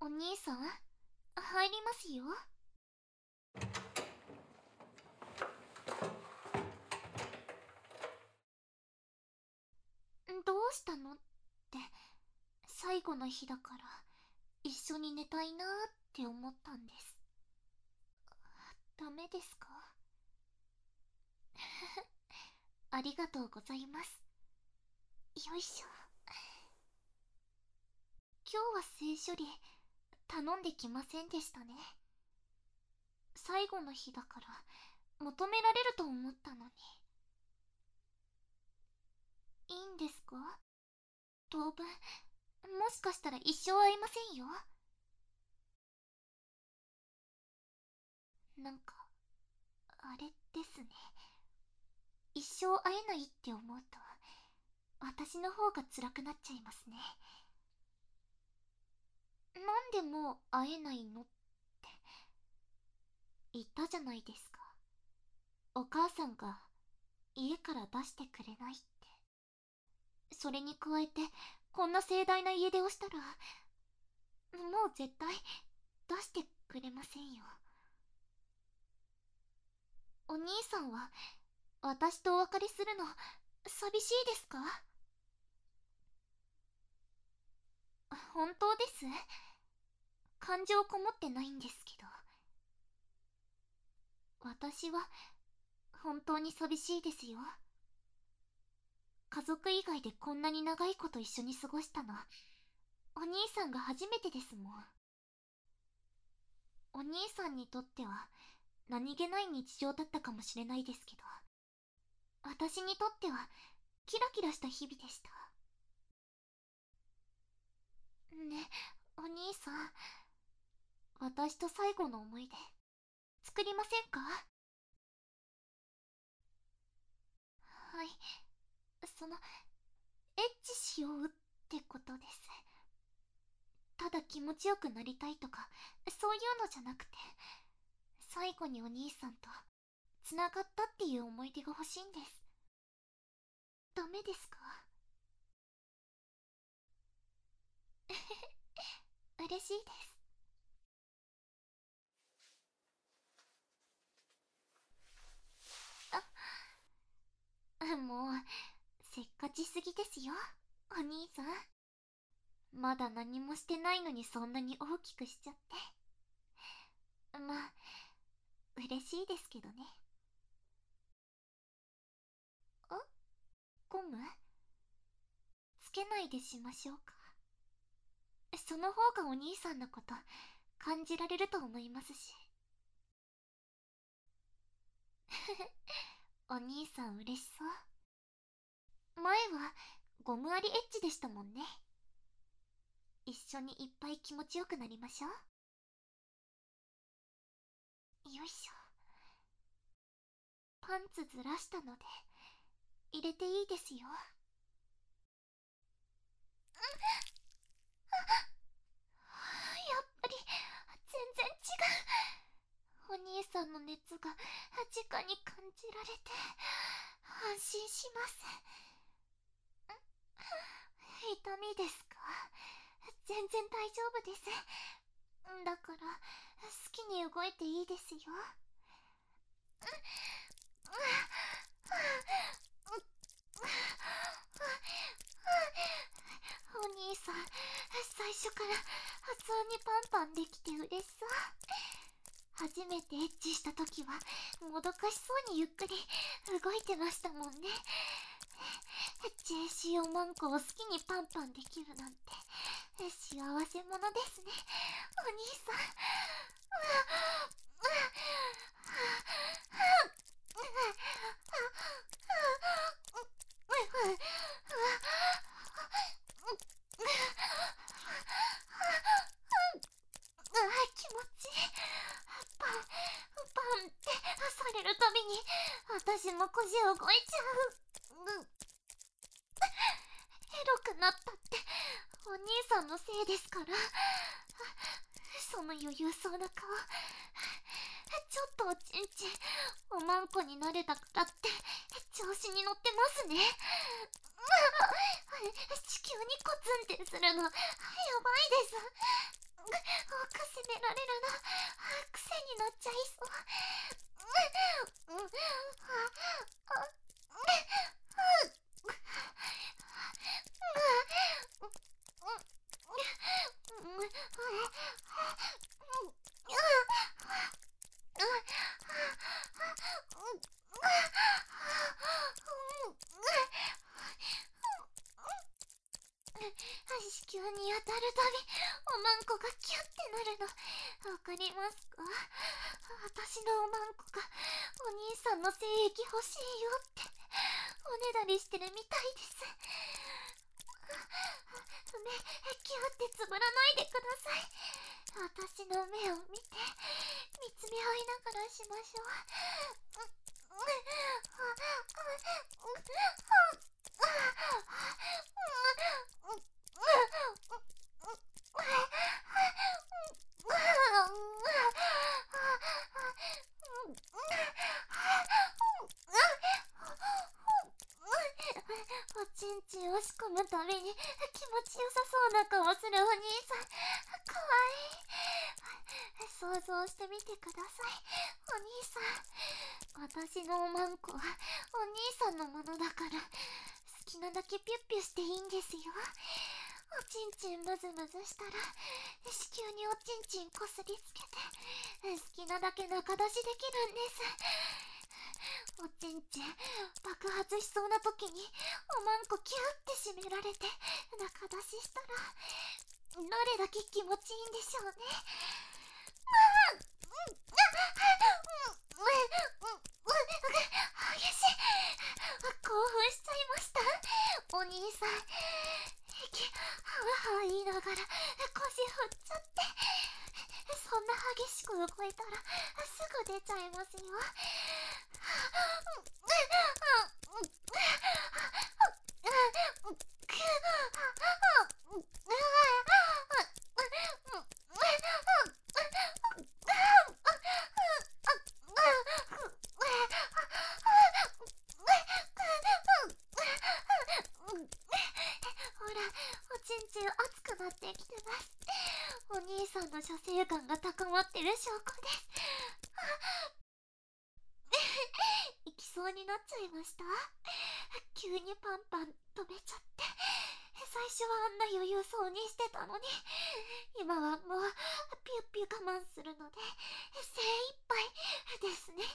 お兄さん、入りますよ。どうしたのって、最後の日だから一緒に寝たいなーって思ったんです。ダメですか？ありがとうございます。よいしょ。今日は性処理頼んできませんでしたね。最後の日だから求められると思ったのに。いいんですか？当分、もしかしたら一生会いませんよ。なんか、あれですね。一生会えないって思うと、私の方が辛くなっちゃいますね。なんでもう会えないのって言ったじゃないですか。お母さんが家から出してくれないって。それに加えて、こんな盛大な家出をしたら、もう絶対出してくれませんよ。お兄さんは私とお別れするの寂しいですか？本当です。感情こもってないんですけど。私は本当に寂しいですよ。家族以外でこんなに長いこと一緒に過ごしたの、お兄さんが初めてですもん。お兄さんにとっては何気ない日常だったかもしれないですけど、私にとってはキラキラした日々でした。ね、お兄さん、私と最後の思い出作りませんか？はい、エッチしようってことです。ただ気持ちよくなりたいとかそういうのじゃなくて、最後にお兄さんとつながったっていう思い出が欲しいんです。ダメですか？嬉しいです。もうせっかちすぎですよ、お兄さん。まだ何もしてないのにそんなに大きくしちゃって。まあ嬉しいですけどね。あ、ゴムつけないでしましょうか。その方がお兄さんのこと感じられると思いますし。お兄さん嬉しそう。前はゴムありエッチでしたもんね。一緒にいっぱい気持ちよくなりましょう。よいしょ。パンツずらしたので入れていいですよ。やっぱり全然違う。お兄さんの熱が直に感じられて安心します。痛みですか？全然大丈夫です。だから好きに動いていいですよ。お兄さん、最初から発音にパンパンできて嬉しそう。初めてエッチした時はもどかしそうにゆっくり動いてましたもんね。JC おまんこを好きにパンパンできるなんて幸せ者ですね、お兄さん。気持ちいい。パンパンってされるたびに私も腰動いちゃう。エロくなったってお兄さんのせいですから。その余裕そうな顔、ちょっとおちんちんおまんこになれたからって調子に乗ってますね。地球にコツンってするのやばいです。 責められるな。癖になっちゃいそう。子宮に当たるたびおまんこがキュッてなるのわかりますか？私のおまんこがお兄さんの精液欲しいよっておねだりしてるみたいです。目キュッてつぶらないでください。私の目を見て見つめ合いながらしましょう。おちんちん押し込むたびに気持ちよさそうな顔するお兄さん、かわいい。想像してみてください。お兄さん、私のおまんこはお兄さんのものだから好きなだけピュッピュしていいんですよ。おちんちんムズムズしたら子宮におちんちんこすりつけて好きなだけ中出しできるんです。おちんちん爆発しそうな時におまんこキュッて締められて中出ししたらどれだけ気持ちいいんでしょうね。激しい。興奮しちゃいました。お兄さん息はわはわ言いながら腰振っちゃって、そんな激しく動いたらすぐ出ちゃいますよ。ほら、おちんちん熱くなってきてます。お兄さんの射精感が高まってる証拠です。行きそうになっちゃいました。急にパンパン飛べちゃって、最初はあんな余裕そうにしてたのに、今はもうピュッピュ我慢するので精一杯ですね。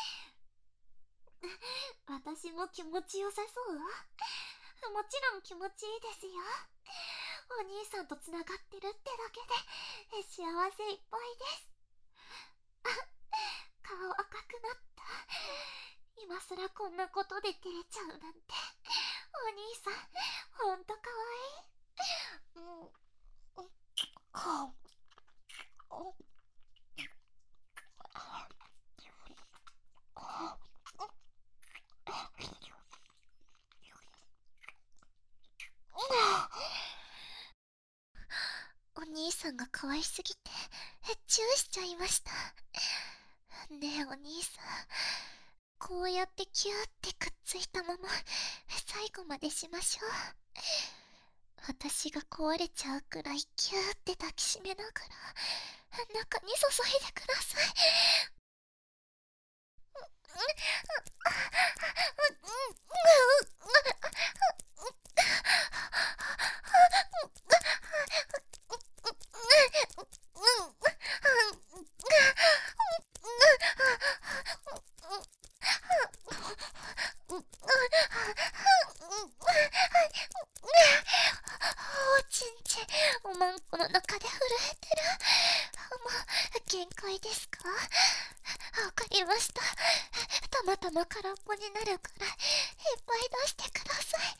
私も気持ちよさそう？もちろん気持ちいいですよ。お兄さんとつながってるってだけで幸せいっぱいです。顔赤くなった。今すらこんなことで照れちゃうなんて。お兄さんほんとかわいい。お兄さんが可愛すぎてチューしちゃいました。ねえお兄さん、こうやってキューってくっついたまま最後までしましょう。私が壊れちゃうくらいキューって抱きしめながら中に注いでください。おちんちんおまんこの中で震えてる。もう限界ですか？わかりました。たまたま空っぽになるくらいいっぱい出してください。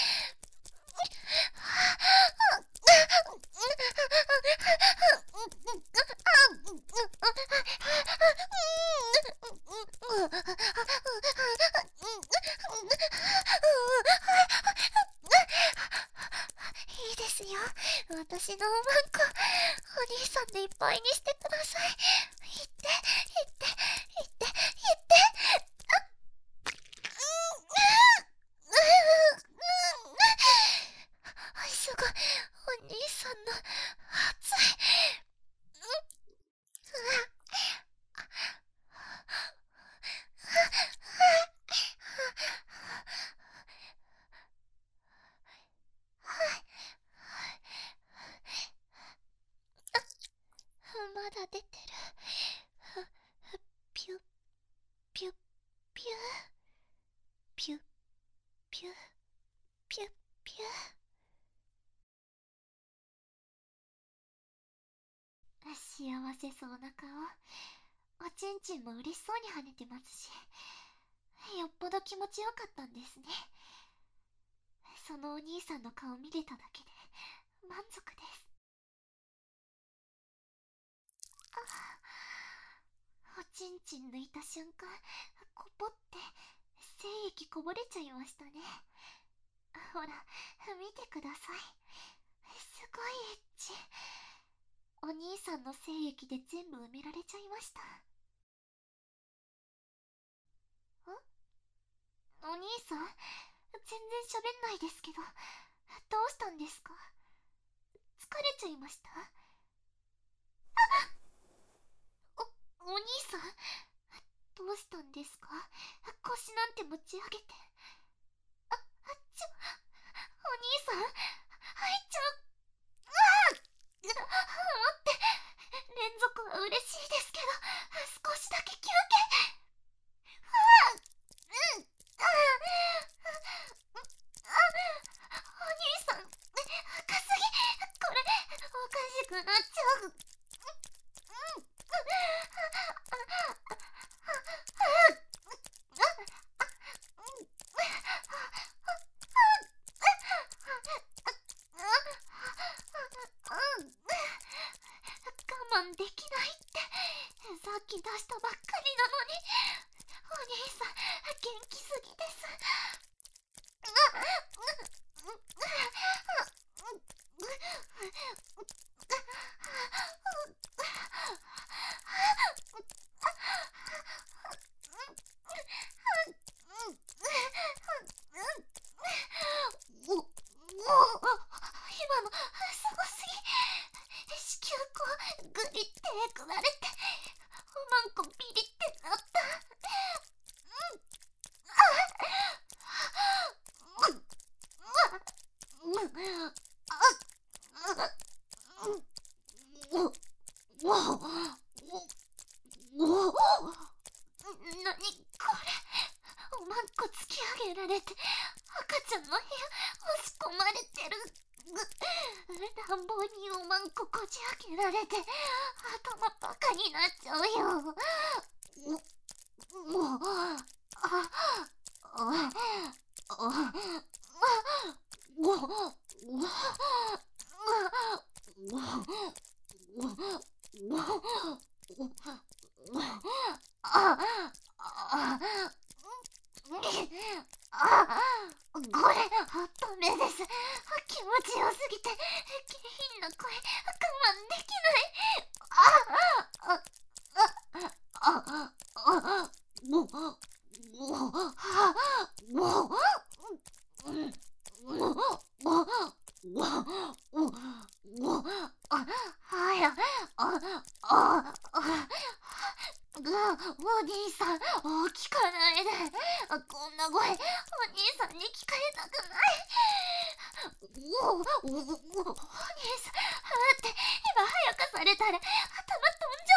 いいですよ。私のおまんこお兄さんでいっぱいにしてください。言って言って言って言ってすごい、お兄さんの熱い幸せそうな顔。おちんちんも嬉しそうに跳ねてますし、よっぽど気持ちよかったんですね。そのお兄さんの顔見れただけで満足です。おちんちん抜いた瞬間、コポって精液こぼれちゃいましたね。ほら、見てください。すごいエッチ。お兄さんの精液で全部埋められちゃいました。お兄さん、全然喋んないですけど、どうしたんですか？疲れちゃいました？お兄さん、どうしたんですか？腰なんて持ち上げて。お兄さん、入っちゃう。待って、連続は嬉しいですけど、少しだけ休憩。お兄さん、赤すぎ。これ、おかしくなっちゃう。我慢できないって、さっき出したばっかりなのに。お兄さん、元気すぎです。今のすごすぎ。子宮口グリってえくられて、おまんこビリってなった。なにこれ。おまんこ突き上げられて、赤ちゃんの部屋押し込まれてる。乱暴におまんここじ開けられて、頭バカになっちゃうよ。もう、これ、ダメです。気持ちよすぎて、下品な声、我慢できない。お兄さん、聞かないで。こんな声、お兄さんに聞かれたくない。お兄さん、待って、今早くされたら頭飛んじ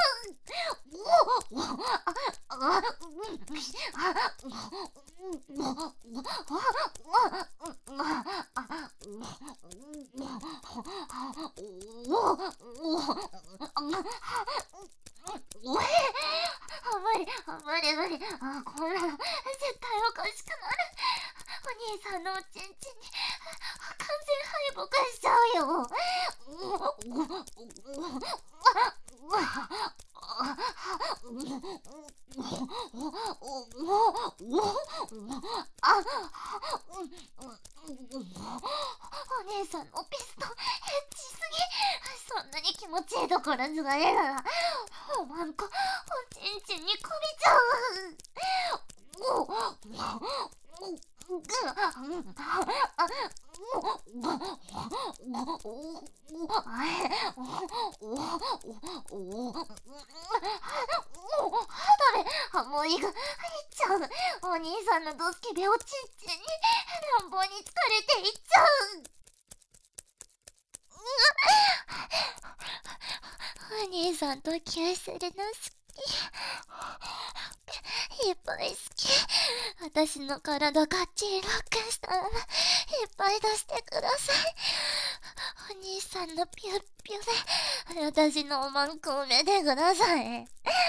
無理。こんなの絶対おかしくなる。お兄さんのおちんちんに完全敗北しちゃうよ。お姉さんのピストンエッチすぎ。そんなに気持ちいいところじゃないなら、おまんこおちんちんにこびちゃう。もういいが入っちゃう。お兄さんのドスケベおちんちんに乱暴に疲れていっちゃう。お兄さんとキューするの好き。いっぱい好き。私の体がっちりロックしたらいっぱい出してください。お兄ささんのピュッピュで私のおまんこ埋めてください。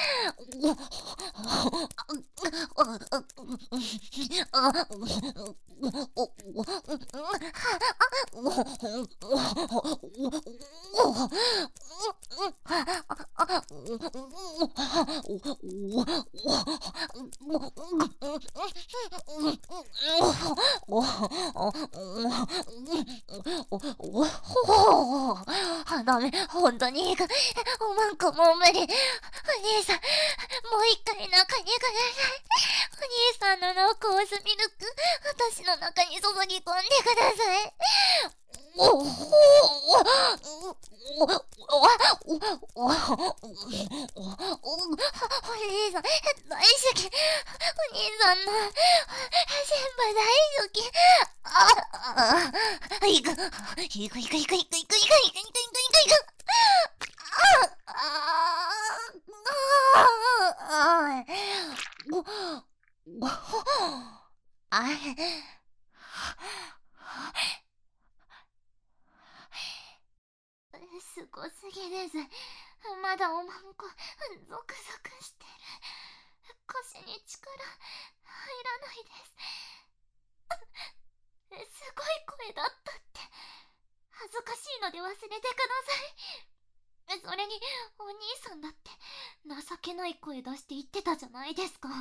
ダメ、本当にいいか。おまんこもう無理。お兄さん、もう一回中にください。お兄さんの濃厚ミルク、私の中に注ぎ込んでください。お兄さん、大好き。お兄さんの、全部大好き。行く。行く。すごすぎです。まだおまんこ、ゾクゾクしてる。腰に力、入らないです。すごい声だったって。恥ずかしいので忘れてください。それに、お兄さんだって、情けない声出して言ってたじゃないですか。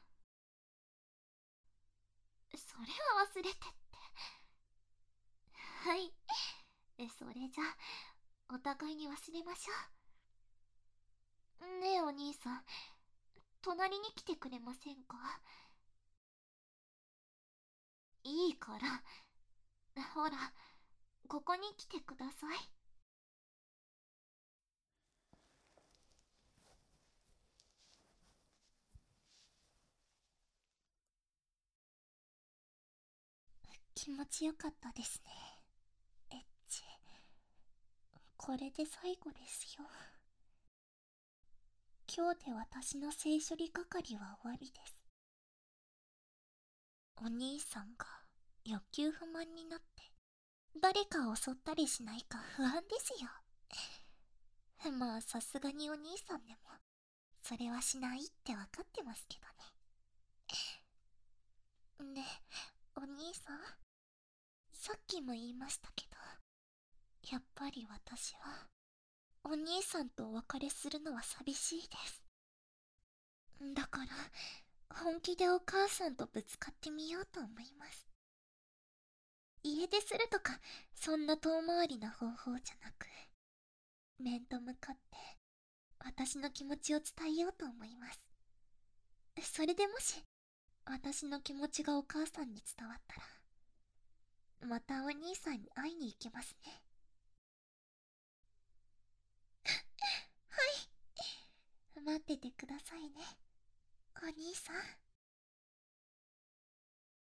それは忘れてって。はい。それじゃあ、お互いに忘れましょう。ねえお兄さん、隣に来てくれませんか？いいから。ほら、ここに来てください。気持ちよかったですね。エッチ。これで最後ですよ。今日で私の性処理係は終わりです。お兄さんが欲求不満になって誰かを襲ったりしないか不安ですよ。まあさすがにお兄さんでもそれはしないって分かってますけどね。で、お兄さん、さっきも言いましたけど、やっぱり私はお兄さんとお別れするのは寂しいです。だから本気でお母さんとぶつかってみようと思います。家出するとかそんな遠回りな方法じゃなく、面と向かって私の気持ちを伝えようと思います。それでもし私の気持ちがお母さんに伝わったら、またお兄さんに会いに行きますね。はい、待っててくださいね、お兄さん。